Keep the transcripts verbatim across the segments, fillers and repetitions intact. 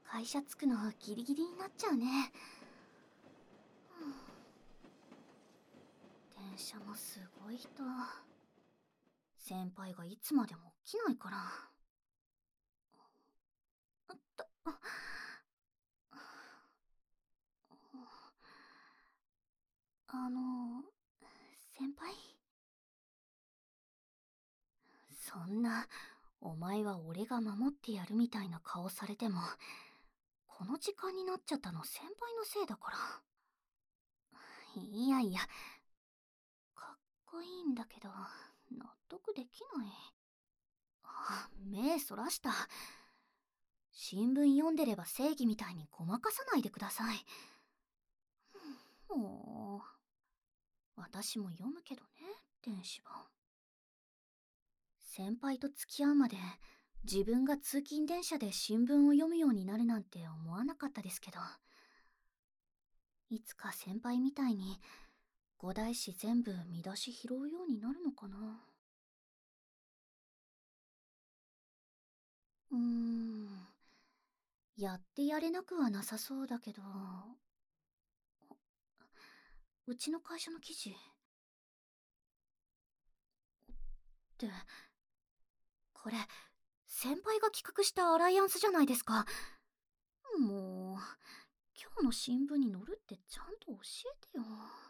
会社着くのギリギリになっちゃうね。電車もすごい人。先輩がいつまでも起きないから。あった。あの、先輩？そんな、お前は俺が守ってやるみたいな顔されても、この時間になっちゃったの先輩のせいだから。いやいや、かっこいいんだけど、納得できない。あ、目そらした。新聞読んでれば正義みたいにごまかさないでください。もう、私も読むけどね、電子版。先輩と付き合うまで、自分が通勤電車で新聞を読むようになるなんて思わなかったですけど、いつか先輩みたいに五大誌全部見出し拾うようになるのかな。うーん、やってやれなくはなさそうだけど、うちの会社の記事って、これ先輩が企画したアライアンスじゃないですか。もう今日の新聞に載るってちゃんと教えてよ。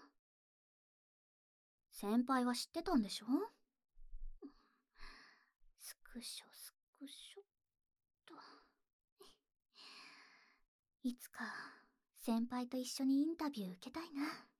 先輩は知ってたんでしょ？スクショスクショっと。いつか先輩と一緒にインタビュー受けたいな。